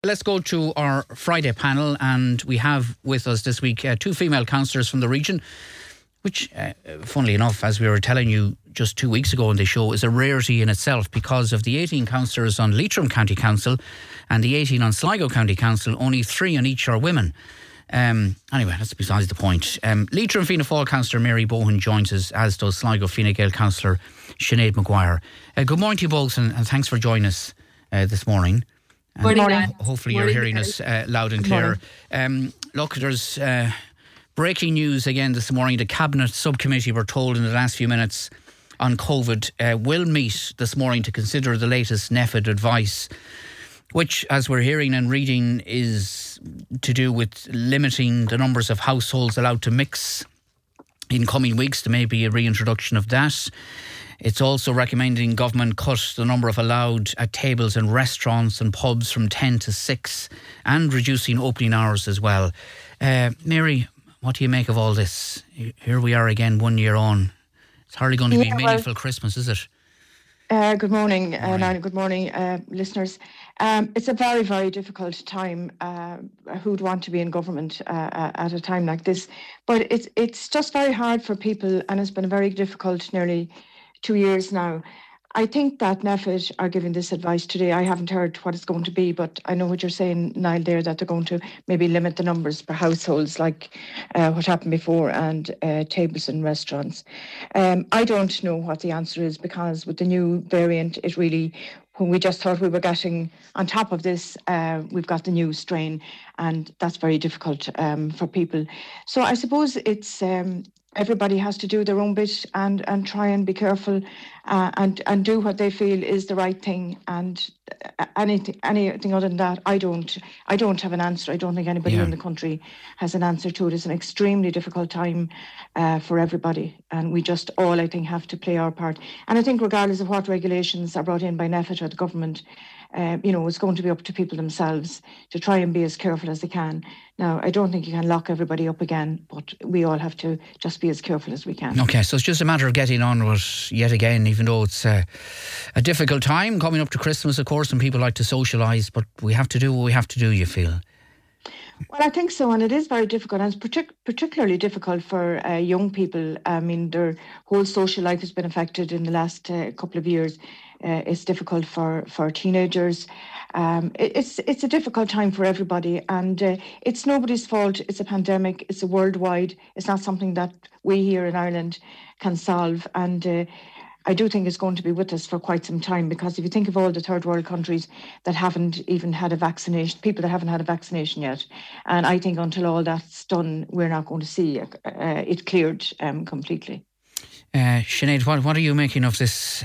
Let's go to our Friday panel, and we have with us this week two female councillors from the region, which, funnily enough, as we were telling you just 2 weeks ago on the show, is a rarity in itself because of the 18 councillors on Leitrim County Council and the 18 on Sligo County Council. Only 3 on each are women. Anyway, that's besides the point. Leitrim Fianna Fáil councillor Mary Bohan joins us, as does Sligo Fine Gael councillor Sinead Maguire. Good morning to you both, and thanks for joining us this morning. Good morning. Hopefully you're hearing us loud and clear. Look, there's breaking news again this morning. The Cabinet Subcommittee, were told in the last few minutes, on COVID will meet this morning to consider the latest NPHET advice, which, as we're hearing and reading, is to do with limiting the numbers of households allowed to mix in coming weeks. There may be a reintroduction of that. It's also recommending government cut the number of allowed at tables in restaurants and pubs from 10 to 6 and reducing opening hours as well. Mary, what do you make of all this? Here we are again 1 year on. It's hardly going to be a meaningful Christmas, is it? Good morning, Niall. Good morning, listeners. It's a very, very difficult time. Who'd want to be in government at a time like this? But it's just very hard for people, and it's been very difficult nearly 2 years now. I think that NPHET are giving this advice today. I haven't heard what it's going to be, but I know what you're saying, Niall, there, that they're going to maybe limit the numbers per households, like what happened before, and tables in restaurants. I don't know what the answer is, because with the new variant, it really, when we just thought we were getting on top of this, we've got the new strain, and that's very difficult for people. So I suppose it's everybody has to do their own bit and try and be careful and do what they feel is the right thing. And anything other than that, I don't have an answer. I don't think anybody in the country has an answer to it. It's an extremely difficult time for everybody, and we just all, I think, have to play our part. And I think regardless of what regulations are brought in by NPHET or the government, it's going to be up to people themselves to try and be as careful as they can. Now, I don't think you can lock everybody up again, but we all have to just be as careful as we can. Okay, so it's just a matter of getting on with yet again, even though it's a difficult time coming up to Christmas, of course, and people like to socialise, but we have to do what we have to do, you feel? Well, I think so, and it is very difficult, and it's particularly difficult for young people. I mean, their whole social life has been affected in the last couple of years. It's difficult for teenagers. It's a difficult time for everybody, and it's nobody's fault. It's a pandemic. It's a worldwide. It's not something that we here in Ireland can solve, and I do think it's going to be with us for quite some time, because if you think of all the third world countries that haven't even had a vaccination, people that haven't had a vaccination yet, and I think until all that's done, we're not going to see it cleared completely. Sinead, what are you making of this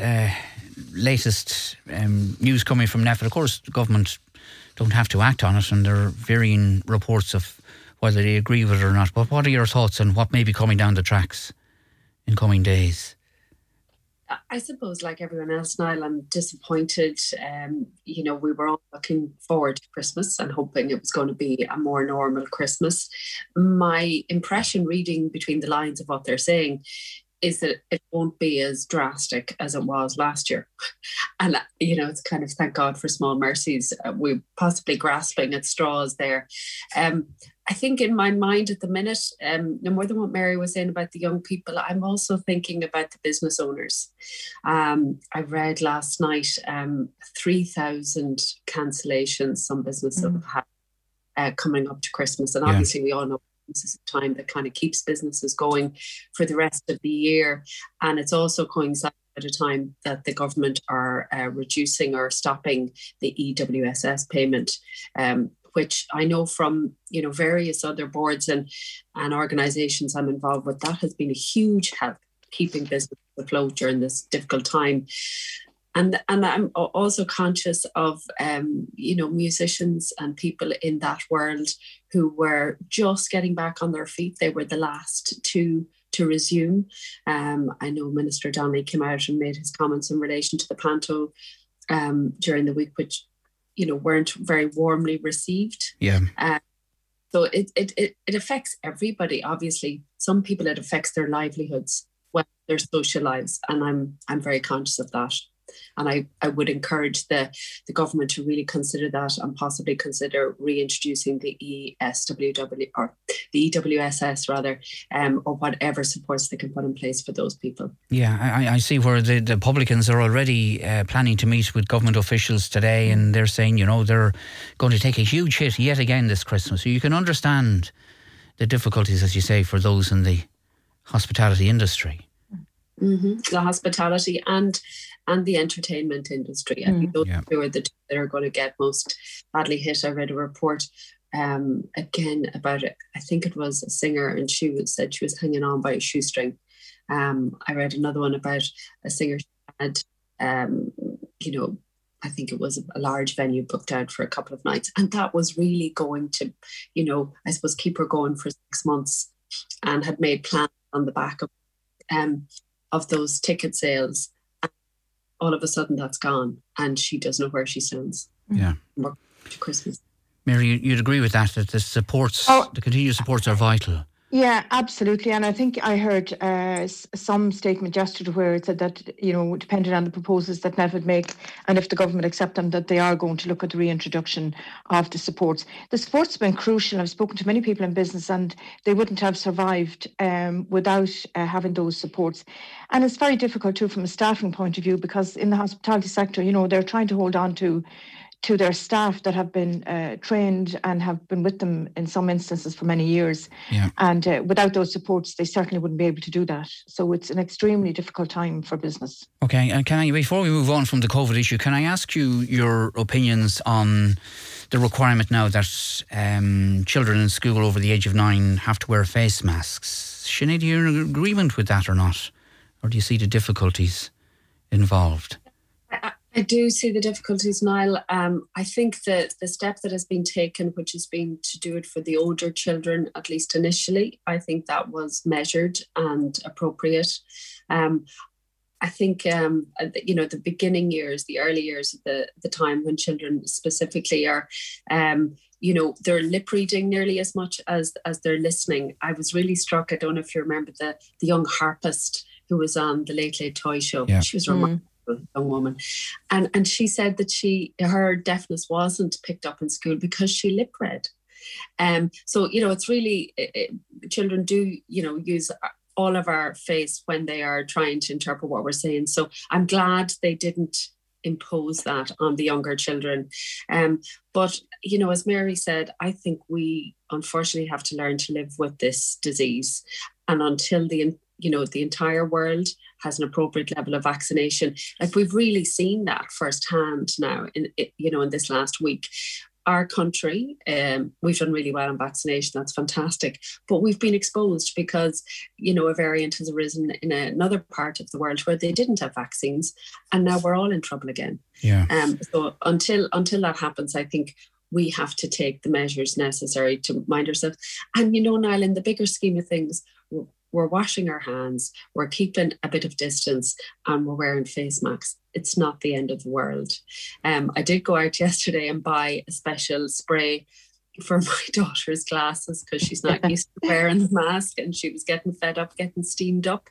latest news coming from NPHET? Of course, the government don't have to act on it, and there are varying reports of whether they agree with it or not. But what are your thoughts on what may be coming down the tracks in coming days? I suppose, like everyone else, Niall, I'm disappointed. We were all looking forward to Christmas and hoping it was going to be a more normal Christmas. My impression, reading between the lines of what they're saying, is that it won't be as drastic as it was last year. And, it's kind of, thank God for small mercies. We're possibly grasping at straws there. I think in my mind at the minute, no more than what Mary was saying about the young people, I'm also thinking about the business owners. I read last night 3,000 cancellations some businesses have had coming up to Christmas. And obviously we all know this is a time that kind of keeps businesses going for the rest of the year. And it's also coinciding at a time that the government are reducing or stopping the EWSS payment, which I know from various other boards and organisations I'm involved with, that has been a huge help keeping business afloat during this difficult time. And I'm also conscious of musicians and people in that world who were just getting back on their feet. They were the last to resume. I know Minister Donnelly came out and made his comments in relation to the Panto during the week, which weren't very warmly received. So it affects everybody. Obviously, some people it affects their livelihoods, their social lives, and I'm very conscious of that. And I would encourage the government to really consider that and possibly consider reintroducing the ESWW or the EWSS rather, or whatever supports they can put in place for those people. Yeah, I see where the publicans are already planning to meet with government officials today, and they're saying, they're going to take a huge hit yet again this Christmas. So you can understand the difficulties, as you say, for those in the hospitality industry. Mm-hmm. The hospitality and the entertainment industry. I think those two are the two that are going to get most badly hit. I read a report again about it. I think it was a singer, and she said she was hanging on by a shoestring. I read another one about a singer who had, I think it was a large venue booked out for a couple of nights, and that was really going to, I suppose, keep her going for 6 months, and had made plans on the back of those ticket sales. And all of a sudden that's gone, and she doesn't know where she stands. Yeah. To Christmas. Mary, you'd agree with that the supports, the continued supports are vital. Yeah, absolutely. And I think I heard some statement yesterday where it said that, depending on the proposals that NEF would make, and if the government accept them, that they are going to look at the reintroduction of the supports. The supports have been crucial. I've spoken to many people in business, and they wouldn't have survived without having those supports. And it's very difficult too from a staffing point of view, because in the hospitality sector, they're trying to hold on to their staff that have been trained and have been with them in some instances for many years. Yeah. And without those supports, they certainly wouldn't be able to do that. So it's an extremely difficult time for business. Okay, and can I, before we move on from the COVID issue, can I ask you your opinions on the requirement now that children in school over the age of 9 have to wear face masks? Sinead, are you in agreement with that or not? Or do you see the difficulties involved? I do see the difficulties, Niall. I think that the step that has been taken, which has been to do it for the older children, at least initially, I think that was measured and appropriate. I think, the beginning years, the early years of the time when children specifically are, they're lip reading nearly as much as they're listening. I was really struck. I don't know if you remember the young harpist who was on the Late Late Toy Show. Yeah. She was remarkable. Young woman, and she said that her deafness wasn't picked up in school because she lip read. So it's really children do use all of our face when they are trying to interpret what we're saying. So I'm glad they didn't impose that on the younger children. But as Mary said, I think we unfortunately have to learn to live with this disease, and until the entire world has an appropriate level of vaccination. Like, we've really seen that firsthand now in this last week. Our country, we've done really well on vaccination. That's fantastic. But we've been exposed because, a variant has arisen in another part of the world where they didn't have vaccines. And now we're all in trouble again. Yeah. So until that happens, I think we have to take the measures necessary to mind ourselves. And, Niall, in the bigger scheme of things, we're washing our hands, we're keeping a bit of distance, and we're wearing face masks. It's not the end of the world. I did go out yesterday and buy a special spray for my daughter's glasses because she's not used to wearing the mask, and she was getting fed up, getting steamed up.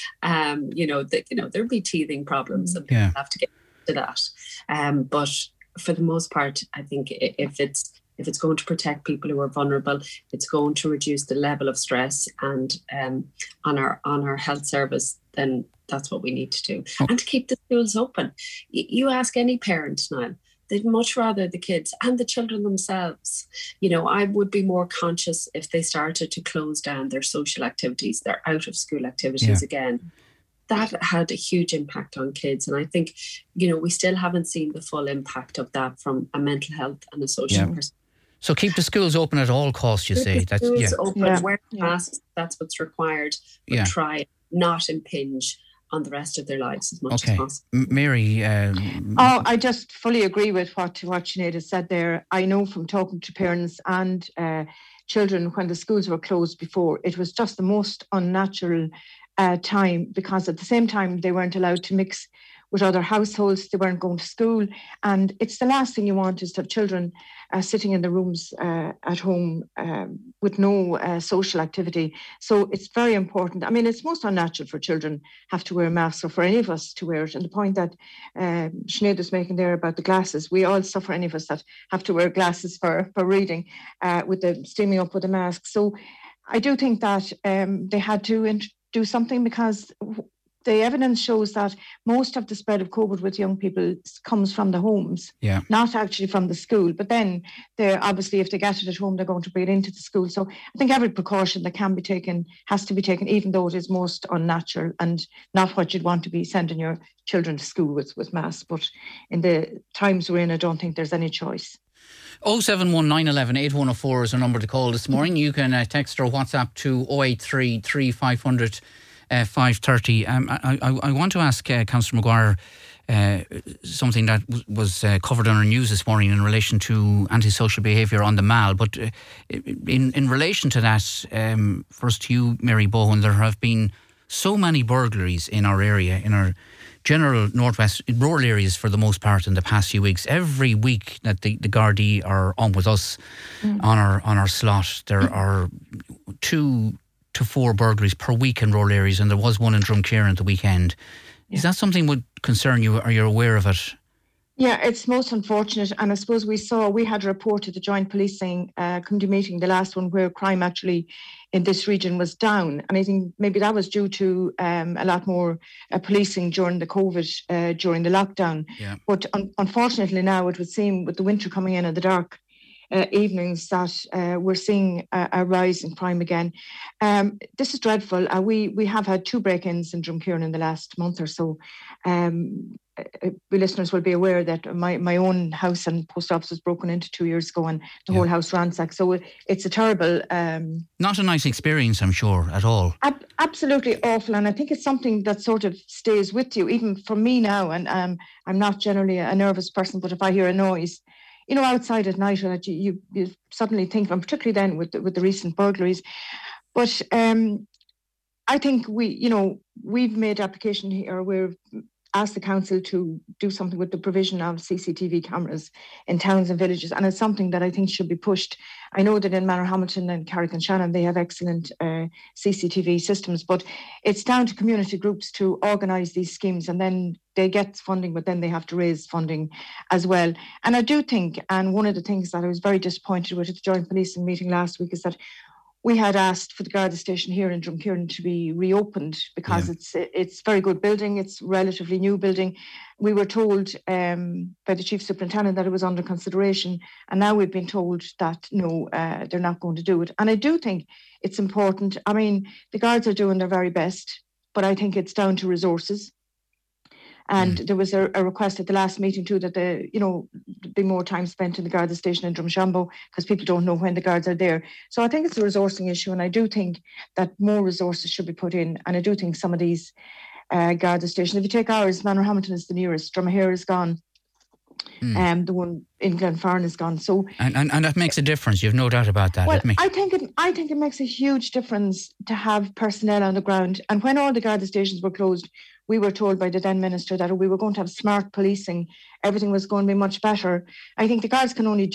There'll be teething problems, and people have to get to that. But for the most part, I think if it's going to protect people who are vulnerable, it's going to reduce the level of stress and on our health service, then that's what we need to do. And to keep the schools open. You ask any parent now, they'd much rather the kids and the children themselves. I would be more conscious if they started to close down their social activities, their out of school activities again. That had a huge impact on kids. And I think, we still haven't seen the full impact of that from a mental health and a social perspective. So keep the schools open at all costs, you say? That's open, wear masks, that's what's required. But try not impinge on the rest of their lives as much as possible. Mary? I just fully agree with what Sinead has said there. I know from talking to parents and children when the schools were closed before, it was just the most unnatural time, because at the same time they weren't allowed to mix with other households. They weren't going to school. And it's the last thing you want is to have children sitting in the rooms at home with no social activity. So it's very important. I mean, it's most unnatural for children have to wear masks, or for any of us to wear it. And the point that Sinead was making there about the glasses, we all suffer, any of us that have to wear glasses for reading with the steaming up with a mask. So I do think that they had to do something, because the evidence shows that most of the spread of COVID with young people comes from the homes, not actually from the school. But then they're obviously, if they get it at home, they're going to bring it into the school. So I think every precaution that can be taken has to be taken, even though it is most unnatural and not what you'd want to be sending your children to school with masks. But in the times we're in, I don't think there's any choice. 071911 8104 is our number to call this morning. You can text or WhatsApp to 083 3500 530. I want to ask Councillor Maguire something that was covered on our news this morning in relation to antisocial behaviour on the Mall. But in relation to that, first to you, Mary Bowen, there have been so many burglaries in our area, in our general northwest rural areas for the most part in the past few weeks. Every week that the Gardaí are on with us on our slot, there are 2 to 4 burglaries per week in rural areas, and there was one in Drumkeeran at the weekend. Is that something would concern you? Are you aware of it? Yeah, it's most unfortunate. And I suppose we had a report at the Joint Policing Committee meeting, the last one, where crime actually in this region was down. And I think maybe that was due to a lot more policing during the COVID, during the lockdown. Yeah. But unfortunately now it would seem, with the winter coming in and the dark evenings, that we're seeing a rise in crime again. This is dreadful. We have had 2 break-ins in Drumkeeran in the last month or so. Listeners will be aware that my own house and post office was broken into 2 years ago, and the whole house ransacked. So it's a terrible... Not a nice experience, I'm sure, at all. Absolutely awful. And I think it's something that sort of stays with you, even for me now. And I'm not generally a nervous person, but if I hear a noise, outside at night, that you suddenly think, and particularly then with the recent burglaries. But I think we've made application here. We've asked the council to do something with the provision of CCTV cameras in towns and villages, and it's something that I think should be pushed. I know that in Manorhamilton and Carrick-on-Shannon they have excellent CCTV systems, but it's down to community groups to organise these schemes, and then they get funding, but then they have to raise funding as well. And I do think, and one of the things that I was very disappointed with at the Joint Policing meeting last week is that we had asked for the Garda station here in Drumkeeran to be reopened, because it's a very good building. It's a relatively new building. We were told by the Chief Superintendent that it was under consideration, and now we've been told that no, they're not going to do it. And I do think it's important. I mean, the Guards are doing their very best, but I think it's down to resources. And there was a request at the last meeting too that be more time spent in the Garda station in Drumshanbo, because people don't know when the Guards are there. So I think it's a resourcing issue, and I do think that more resources should be put in. And I do think some of these Garda stations, if you take ours, Manorhamilton is the nearest, Dromahair is gone, the one in Glenfarne is gone. So and that makes a difference. You've no doubt about that. Well, I think it makes a huge difference to have personnel on the ground. And when all the Garda stations were closed, we were told by the then minister that we were going to have smart policing. Everything was going to be much better. I think the Guards can only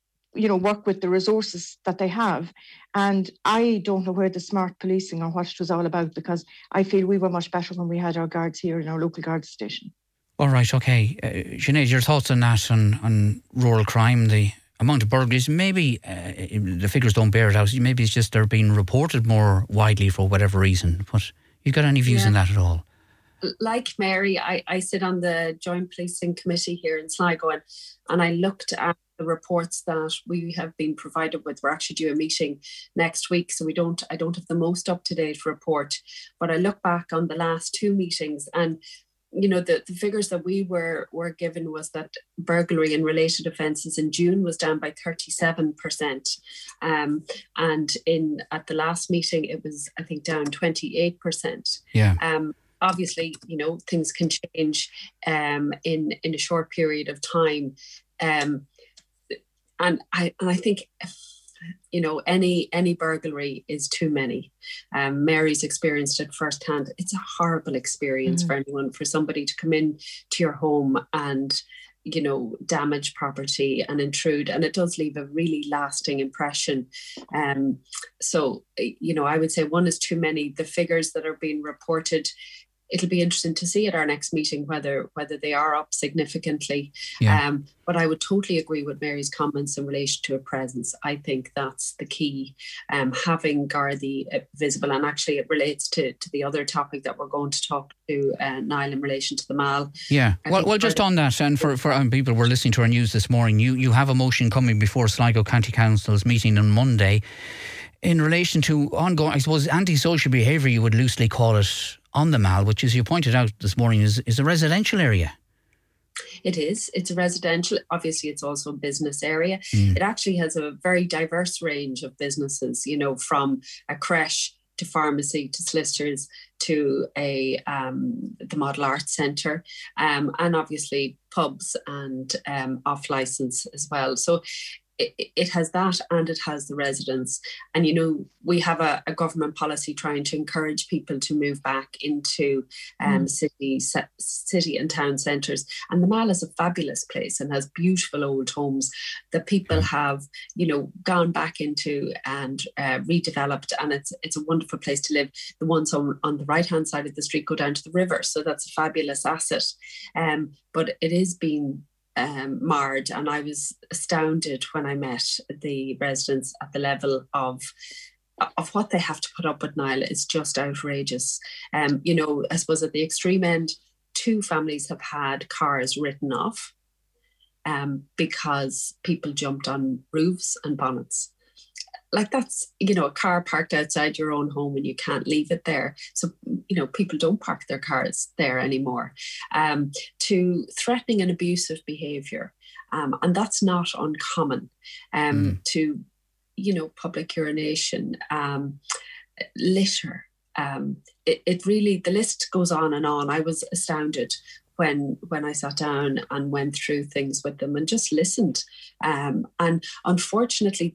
work with the resources that they have. And I don't know where the smart policing or what it was all about, because I feel we were much better when we had our Guards here in our local Guard station. All right, okay. Sinead, your thoughts on that, on rural crime, the amount of burglaries? Maybe the figures don't bear it out. Maybe it's just they're being reported more widely for whatever reason. But you got any views on that at all? Like Mary, I sit on the Joint Policing Committee here in Sligo, and I looked at the reports that we have been provided with. We're actually due a meeting next week, so I don't have the most up-to-date report. But I look back on the last 2 meetings, and the figures that we were given was that burglary and related offences in June was down by 37%. And at the last meeting, it was, I think, down 28%. Yeah. Obviously, things can change in a short period of time. And I think any burglary is too many. Mary's experienced it firsthand. It's a horrible experience for anyone, for somebody to come in to your home and damage property and intrude, and it does leave a really lasting impression. So I would say one is too many. The figures that are being reported, it'll be interesting to see at our next meeting whether they are up significantly. Yeah. But I would totally agree with Mary's comments in relation to a presence. I think that's the key. Having Gardaí visible, and actually it relates to the other topic that we're going to talk to Niall in relation to the Mall. Yeah. Well, just on that, and for people who were listening to our news this morning, you have a motion coming before Sligo County Council's meeting on Monday in relation to ongoing, I suppose, antisocial behaviour, you would loosely call it, on the Mall, which, as you pointed out this morning, is a residential area. It is. It's a residential. Obviously, it's also a business area. It actually has a very diverse range of businesses, from a creche to pharmacy to solicitors to the Model Arts Centre, and obviously pubs and off licence as well. So it has that, and it has the residents. And, we have a government policy trying to encourage people to move back into city and town centres. And the Mall is a fabulous place and has beautiful old homes that people have, gone back into and redeveloped. And it's a wonderful place to live. The ones on the right-hand side of the street go down to the river. So that's a fabulous asset. But it is being marred, and I was astounded when I met the residents at the level of what they have to put up with. Niall, is just outrageous. I suppose at the extreme end, 2 families have had cars written off because people jumped on roofs and bonnets. Like, that's, a car parked outside your own home and you can't leave it there. So, people don't park their cars there anymore. To threatening and abusive behaviour. And that's not uncommon. To, public urination, litter. It really, the list goes on and on. I was astounded when I sat down and went through things with them and just listened. And unfortunately,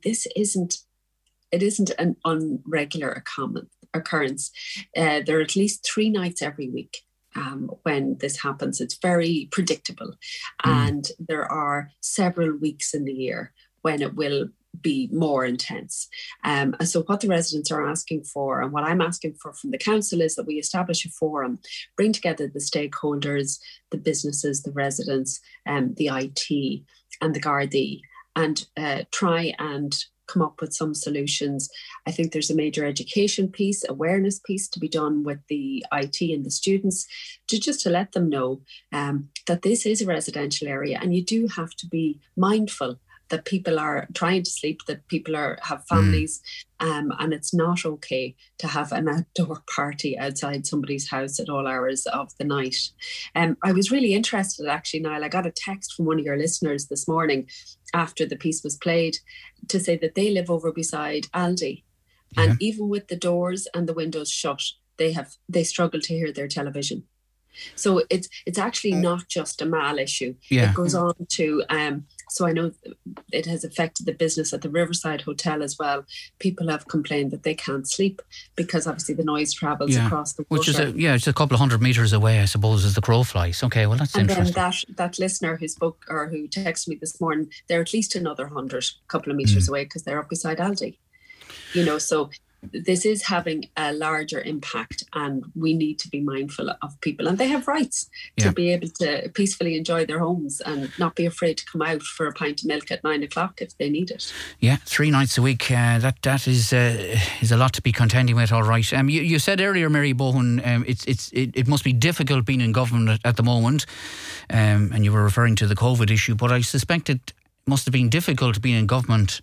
it isn't an unregular occurrence. There are at least 3 nights every week when this happens. It's very predictable. And there are several weeks in the year when it will be more intense. And so what the residents are asking for, and what I'm asking for from the council, is that we establish a forum, bring together the stakeholders, the businesses, the residents, the IT and the Gardaí, and try and come up with some solutions. I think there's a major education piece, awareness piece to be done with the IT and the students, to let them know that this is a residential area, and you do have to be mindful that people are trying to sleep, that people have families, and it's not okay to have an outdoor party outside somebody's house at all hours of the night. I was really interested, actually, Niall. I got a text from one of your listeners this morning after the piece was played to say that they live over beside Aldi, and even with the doors and the windows shut, they struggle to hear their television. So it's actually not just a Mall issue. It goes on to so I know it has affected the business at the Riverside Hotel as well. People have complained that they can't sleep because obviously the noise travels across the water. Which is it's a couple of 100 metres away, I suppose, as the crow flies. Okay, well, that's interesting. And then that listener who spoke or who texted me this morning, they're at least another 100 couple of metres away because they're up beside Aldi. So this is having a larger impact, and we need to be mindful of people, and they have rights to be able to peacefully enjoy their homes and not be afraid to come out for a pint of milk at 9 o'clock if they need it. 3 nights a week, that is a lot to be contending with. All right. You said earlier, Mary Bowen, it must be difficult being in government at the moment, and you were referring to the COVID issue, but I suspect it must have been difficult being in government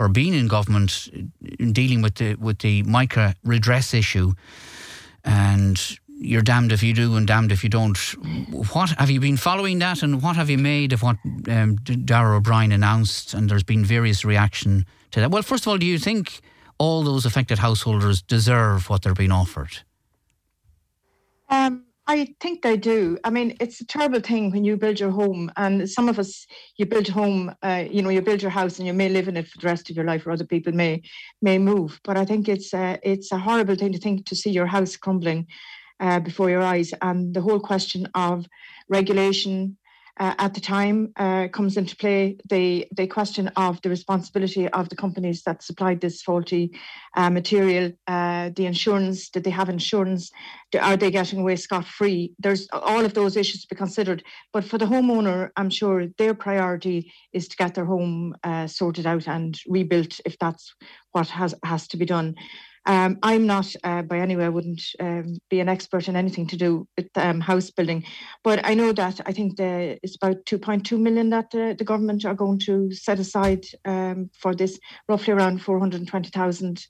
in dealing with the Micah redress issue, and you're damned if you do and damned if you don't. What have you been following that, and what have you made of what Darragh O'Brien announced? And there's been various reaction to that. Well, first of all, do you think all those affected householders deserve what they're being offered? I think they do. I mean, it's a terrible thing when you build your home, and some of us, you build a home, you build your house, and you may live in it for the rest of your life, or other people may move. But I think it's a horrible thing to see your house crumbling before your eyes, and the whole question of regulation. At the time comes into play the question of the responsibility of the companies that supplied this faulty material, the insurance, did they have insurance, are they getting away scot-free? There's all of those issues to be considered, but for the homeowner, I'm sure their priority is to get their home sorted out and rebuilt if that's what has to be done. I'm not, by any way, I wouldn't be an expert in anything to do with house building, but I know that I think it's about 2.2 million that the government are going to set aside for this, roughly around 420,000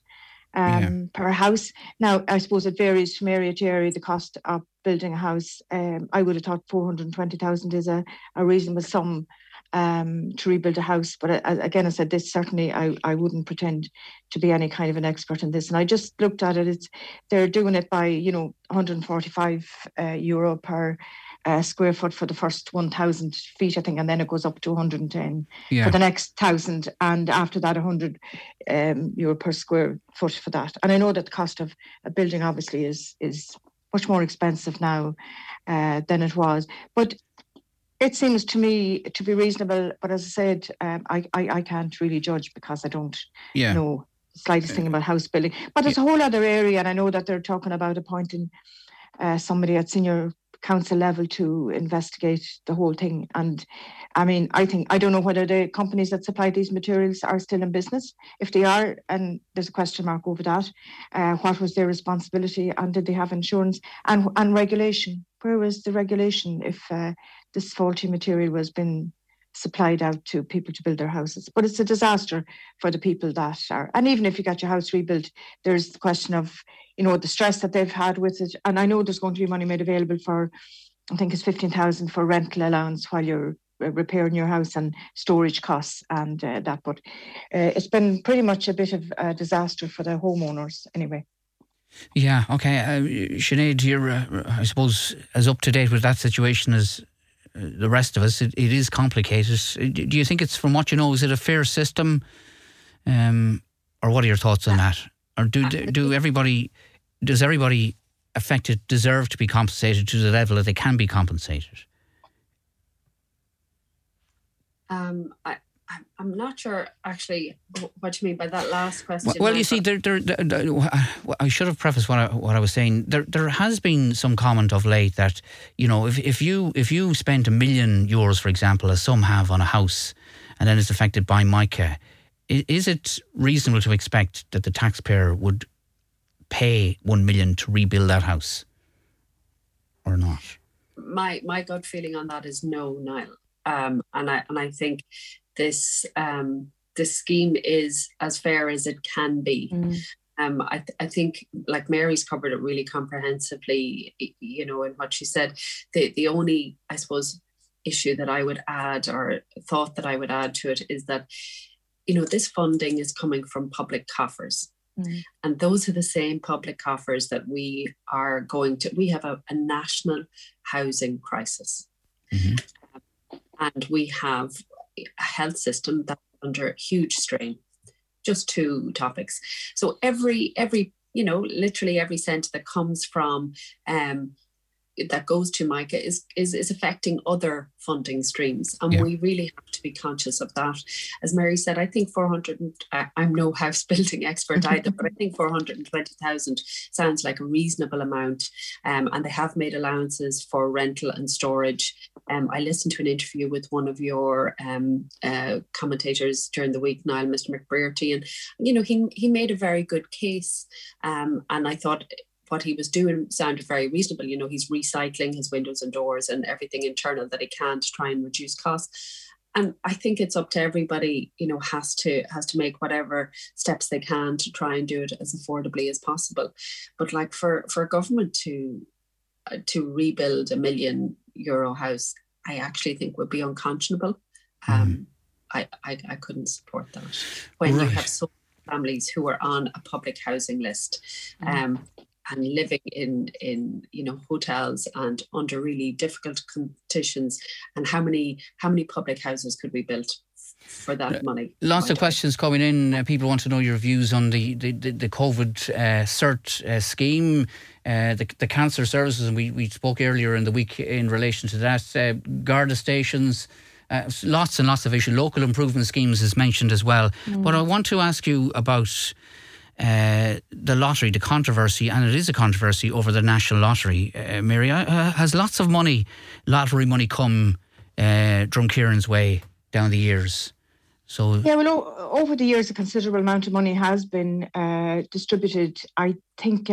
per house. Now, I suppose it varies from area to area, the cost of building a house. I would have thought 420,000 is a reasonable sum to rebuild a house. But again, I said this, certainly I wouldn't pretend to be any kind of an expert in this. And I just looked at it. They're doing it by, 145 euro per square foot for the first 1,000 feet, I think, and then it goes up to 110 for the next 1,000, and after that 100 euro per square foot for that. And I know that the cost of a building obviously is much more expensive now than it was, but it seems to me to be reasonable. But as I said, I can't really judge because I don't know the slightest thing about house building. But there's a whole other area, and I know that they're talking about appointing somebody at senior council level to investigate the whole thing. And I mean, I don't know whether the companies that supply these materials are still in business. If they are, and there's a question mark over that, what was their responsibility, and did they have insurance and regulation? Where was the regulation if this faulty material was being supplied out to people to build their houses? But it's a disaster for the people that are, and even if you get your house rebuilt, there's the question of, the stress that they've had with it. And I know there's going to be money made available for, I think it's 15,000 for rental allowance while you're repairing your house and storage costs and that. But it's been pretty much a bit of a disaster for the homeowners anyway. Yeah, okay. Sinead, you're, I suppose, as up to date with that situation as the rest of us. It is complicated. Do you think it's, from what you know, is it a fair system? Or what are your thoughts on that? Or does everybody affected deserve to be compensated to the level that they can be compensated? I'm not sure actually what you mean by that last question. Well, you see, I should have prefaced what I was saying. There has been some comment of late that, if you spend €1 million, for example, as some have on a house, and then it's affected by mica, is it reasonable to expect that the taxpayer would pay 1 million to rebuild that house, or not? My gut feeling on that is no, Niall. And I think this scheme is as fair as it can be. I think, like Mary's covered it really comprehensively, in what she said. The only, I suppose, issue that I would add, or thought that I would add to it, is that, this funding is coming from public coffers. And those are the same public coffers that we have a national housing crisis. And we have a health system that's under huge strain. Just two topics. So every literally every cent that comes from that goes to mica is affecting other funding streams, and we really have to be conscious of that. As Mary said, I think 400. I'm no house building expert either, but I think 420,000 sounds like a reasonable amount. And they have made allowances for rental and storage. I listened to an interview with one of your commentators during the week, Niall, Mr. McBrearty, and he made a very good case. And I thought what he was doing sounded very reasonable. He's recycling his windows and doors and everything internal that he can to try and reduce costs. And I think it's up to everybody, has to make whatever steps they can to try and do it as affordably as possible. But like for a government to rebuild €1 million house, I actually think would be unconscionable. I couldn't support that when you have so many families who are on a public housing list. and living in hotels and under really difficult conditions, and how many public houses could we build for that money? Lots of questions coming in. People want to know your views on the COVID CERT scheme, the cancer services, and we spoke earlier in the week in relation to that. Garda stations, lots and lots of issues. Local improvement schemes is mentioned as well. But I want to ask you about the lottery, the controversy, and it is a controversy over the National Lottery. Mary, has lots of lottery money come Drumkieran's way down the years? So yeah, well, over the years, a considerable amount of money has been distributed. I think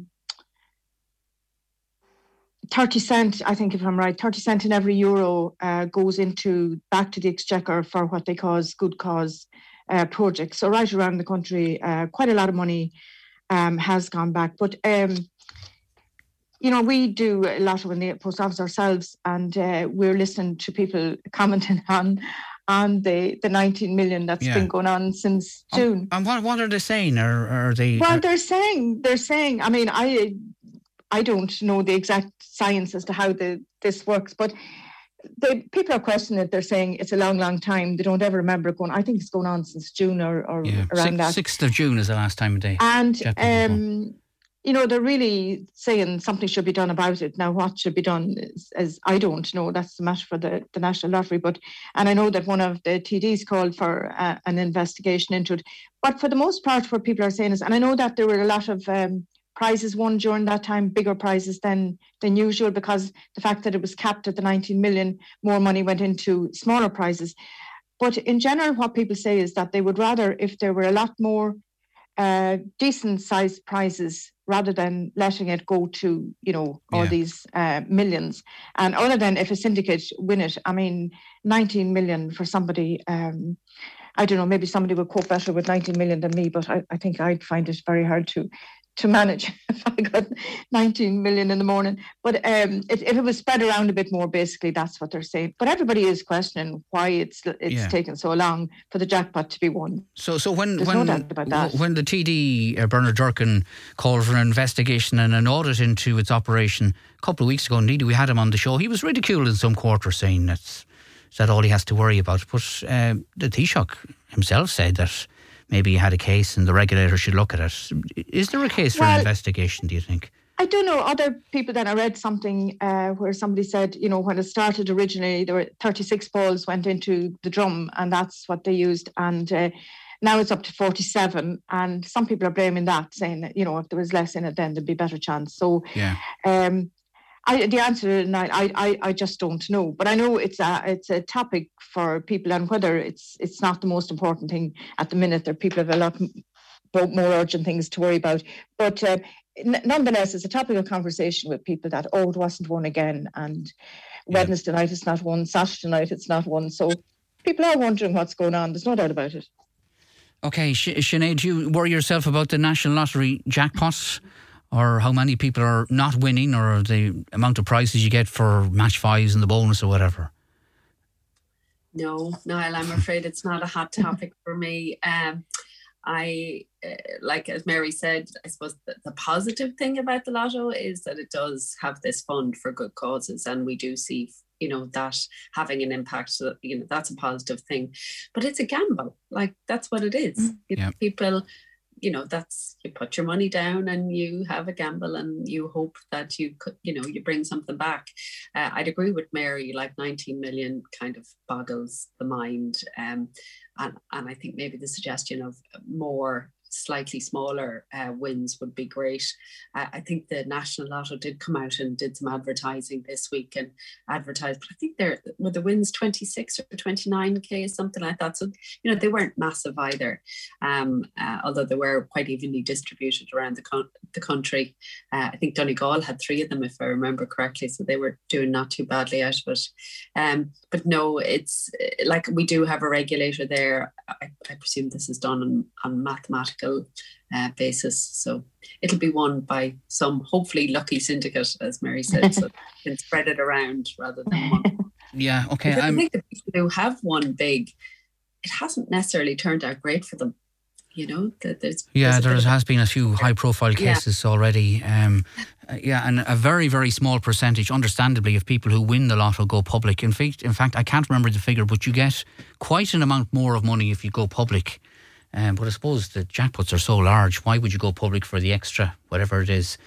30 cent, I think if I'm right, 30 cent in every euro goes back to the Exchequer for what they call good cause projects. So right around the country, quite a lot of money has gone back. But we do a lot in the post office ourselves, and we're listening to people commenting on the 19 million that's been going on since June. And what are they saying? Are they? Well, they're saying. I mean, I don't know the exact science as to how this works, but the people are questioning it. They're saying it's a long, long time. They don't ever remember it going. I think it's going on since June or around that. 6th of June is the last time of day. And they're really saying something should be done about it. Now, what should be done is I don't know. That's the matter for the National Lottery. And I know that one of the TDs called for an investigation into it. But for the most part, what people are saying is, and I know that there were a lot of prizes won during that time, bigger prizes than usual, because the fact that it was capped at the 19 million, more money went into smaller prizes. But in general, what people say is that they would rather if there were a lot more decent sized prizes rather than letting it go to, all these millions. And other than if a syndicate win it, I mean, 19 million for somebody, I don't know, maybe somebody would cope better with 19 million than me, but I think I'd find it very hard to manage if I got 19 million in the morning. But if it was spread around a bit more, basically, that's what they're saying. But everybody is questioning why it's taken so long for the jackpot to be won. So when no doubt about that. When the TD, Bernard Durkin, called for an investigation and an audit into its operation a couple of weeks ago, indeed, we had him on the show, he was ridiculed in some quarters, saying that's all he has to worry about. But the Taoiseach himself said that maybe he had a case and the regulator should look at it. Is there a case for an investigation, do you think? I don't know. Other people then, I read something where somebody said, when it started originally, there were 36 balls went into the drum and that's what they used. And now it's up to 47. And some people are blaming that, saying that, if there was less in it, then there'd be a better chance. So the answer, I just don't know. But I know it's a topic for people, and whether it's not the most important thing at the minute. There people have a lot more urgent things to worry about. But nonetheless, it's a topic of conversation with people that, it wasn't won again, and Wednesday night it's not won, Saturday night it's not won. So people are wondering what's going on. There's no doubt about it. Okay, Sinead, do you worry yourself about the National Lottery jackpot, or how many people are not winning, or the amount of prizes you get for match fives and the bonus or whatever? No, Niall, I'm afraid it's not a hot topic for me. Like as Mary said, I suppose the positive thing about the Lotto is that it does have this fund for good causes, and we do see that having an impact. So that's a positive thing, but it's a gamble. Like that's what it is. People, that's, you put your money down and you have a gamble and you hope that you could, you bring something back. I'd agree with Mary, like 19 million kind of boggles the mind. And I think maybe the suggestion of more slightly smaller wins would be great. I think the National Lotto did come out and did some advertising this week and advertised, but I think were the wins 26 or 29k, something like that. So, they weren't massive either, although they were quite evenly distributed around the country. I think Donegal had 3 of them, if I remember correctly, so they were doing not too badly out of it. But no, it's like we do have a regulator there. I presume this is done on mathematical basis, so it'll be won by some hopefully lucky syndicate, as Mary said, so they can spread it around rather than one. Yeah, okay. I think the people who have won big, it hasn't necessarily turned out great for them. that there's there has been a few high-profile cases already. And a very, very small percentage, understandably, of people who win the lotto go public. In fact, I can't remember the figure, but you get quite an amount more of money if you go public. But I suppose the jackpots are so large. Why would you go public for the extra, whatever it is?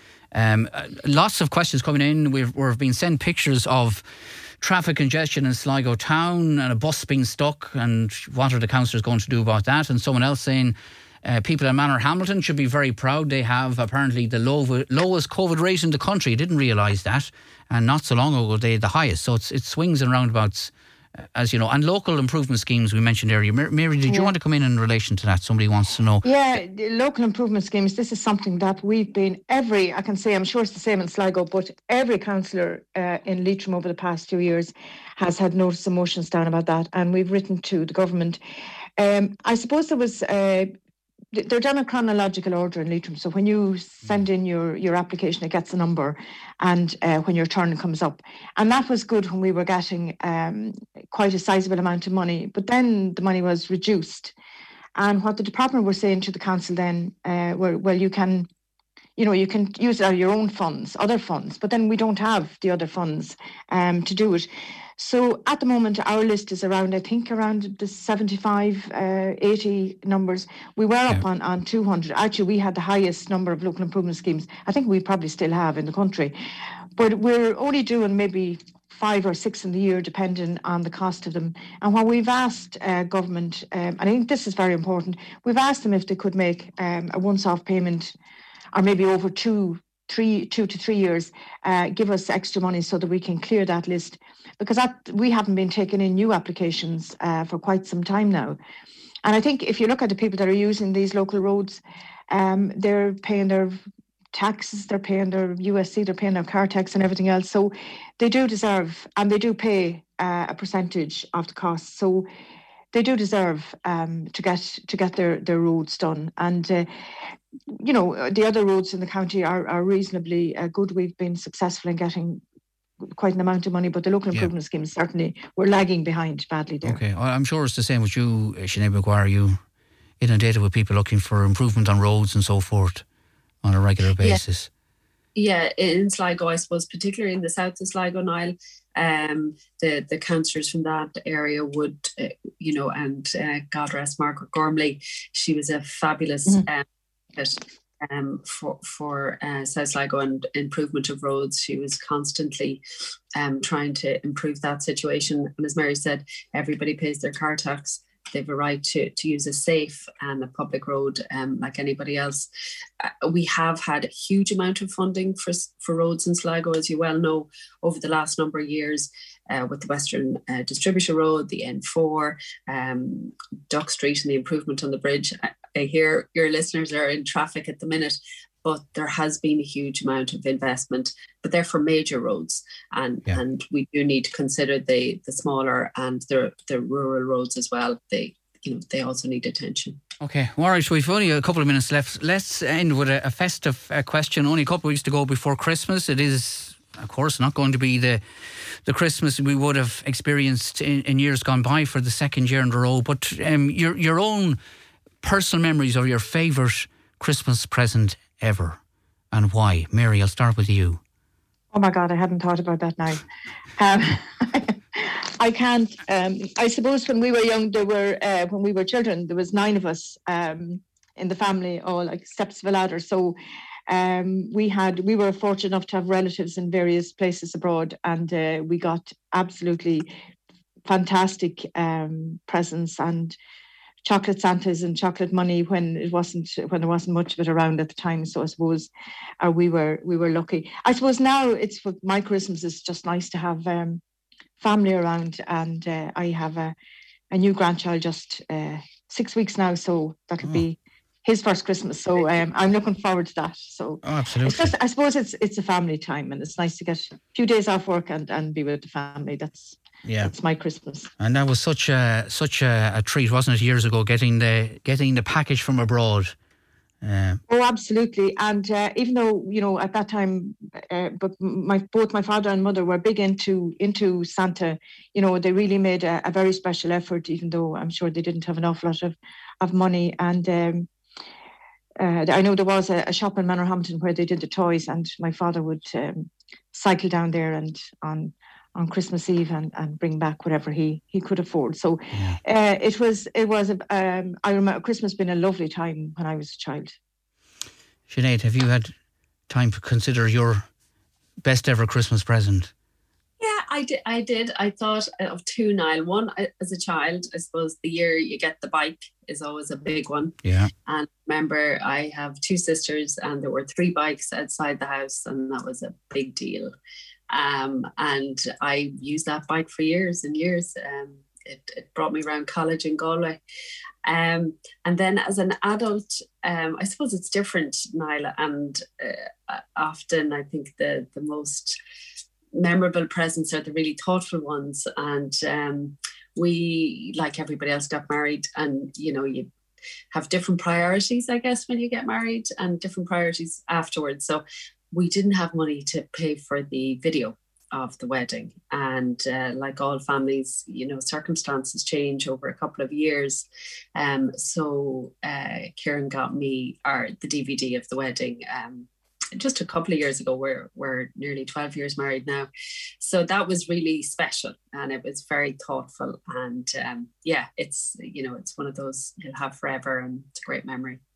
Lots of questions coming in. We've been sent pictures of traffic congestion in Sligo town and a bus being stuck, and what are the councillors going to do about that? And someone else saying people in Manor Hamilton should be very proud. They have apparently the lowest COVID rate in the country. I didn't realise that. And not so long ago, they had the highest. So it swings and roundabouts, as you know. And local improvement schemes we mentioned earlier. Mary, did you want to come in relation to that? Somebody wants to know. Yeah, the local improvement schemes, this is something that we've been I can say, I'm sure it's the same in Sligo, but every councillor in Leitrim over the past 2 years has had notice of motions down about that. And we've written to the government. I suppose there was... they're done in chronological order in Leitrim. So when you send in your application, it gets a number, and when your turn comes up. And that was good when we were getting quite a sizable amount of money. But then the money was reduced. And what the department were saying to the council then, you can use it out of your own funds, other funds, but then we don't have the other funds to do it. So at the moment, our list is around the 75, 80 numbers. We were up on 200. Actually, we had the highest number of local improvement schemes. I think we probably still have in the country. But we're only doing maybe 5 or 6 in the year, depending on the cost of them. And what we've asked government, and I think this is very important, we've asked them if they could make a once-off payment, or maybe over 2 to 3 years, give us extra money so that we can clear that list. Because we haven't been taking in new applications for quite some time now. And I think if you look at the people that are using these local roads, they're paying their taxes, they're paying their USC, they're paying their car tax and everything else. So they do deserve, and they do pay a percentage of the cost. So they do deserve to get their roads done. And the other roads in the county are reasonably good. We've been successful in getting quite an amount of money, but the local improvement schemes certainly were lagging behind badly there. Okay, well, I'm sure it's the same with you, Sinead Maguire. You inundated with people looking for improvement on roads and so forth on a regular basis. Yeah, in Sligo, I suppose, particularly in the south of Sligo, Niall, the councillors from that area would, and God rest Margaret Gormley, she was a fabulous for South Sligo and improvement of roads. She was constantly trying to improve that situation. And as Mary said, everybody pays their car tax. They have a right to use a safe and a public road like anybody else. We have had a huge amount of funding for roads in Sligo, as you well know, over the last number of years, with the Western Distributor Road, the N4, Duck Street and the improvement on the bridge. I hear your listeners are in traffic at the minute, but there has been a huge amount of investment, but they're for major roads. And we do need to consider the smaller and the rural roads as well. They also need attention. Okay, all right, we've only a couple of minutes left. Let's end with a festive question. Only a couple of weeks to go before Christmas. It is, of course, not going to be the Christmas we would have experienced in years gone by for the second year in a row. But your own personal memories of your favourite Christmas present ever, and why? Mary, I'll start with you. Oh my God, I hadn't thought about that now. I can't. I suppose when we were young, when we were children, there was 9 of us in the family, all like steps of a ladder. So we were fortunate enough to have relatives in various places abroad, and we got absolutely fantastic presents and chocolate Santas and chocolate money when there wasn't much of it around at the time. So I suppose we were lucky. I suppose now it's for my Christmas. It's just nice to have family around, and I have a new grandchild just 6 weeks now, so that'll be his first Christmas. So I'm looking forward to that. So absolutely. I suppose it's a family time, and it's nice to get a few days off work and be with the family. That's my Christmas. And that was such a treat, wasn't it, years ago, getting the package from abroad. Oh, absolutely. And even though, at that time, but both my father and mother were big into Santa, they really made a very special effort, even though I'm sure they didn't have an awful lot of money. And I know there was a shop in Manorhampton where they did the toys, and my father would cycle down there and on Christmas Eve and bring back whatever he could afford. So it was I remember Christmas being a lovely time when I was a child. Sinead, have you had time to consider your best ever Christmas present? Yeah, I did. I thought of two, Niall. One, as a child, I suppose the year you get the bike is always a big one. Yeah. And remember, I have two sisters and there were 3 bikes outside the house, and that was a big deal. And I used that bike for years and years. It brought me around college in Galway. And then as an adult, I suppose it's different, Niall. And often I think the most memorable presents are the really thoughtful ones. And we, like everybody else, got married, and you have different priorities, I guess, when you get married, and different priorities afterwards. So we didn't have money to pay for the video of the wedding, and like all families, circumstances change over a couple of years. So Kieran got me the DVD of the wedding just a couple of years ago. We're nearly 12 years married now, so that was really special, and it was very thoughtful, and it's it's one of those you'll have forever, and it's a great memory.